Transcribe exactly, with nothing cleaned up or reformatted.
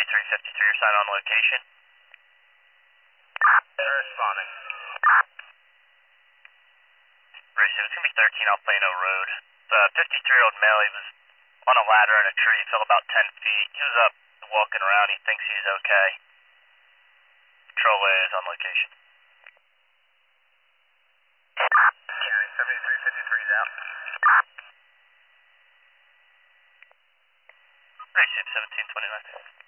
seventy-three fifty-three, your sign on location. Responding. Right, so it's going to be thirteen off Plano Road. The fifty-three-year-old male, he was on a ladder in a tree, fell about ten feet. He was up walking around. He thinks he's okay. Control is on location. County seventy-three fifty-three is out. Right, seventeen twenty-nine.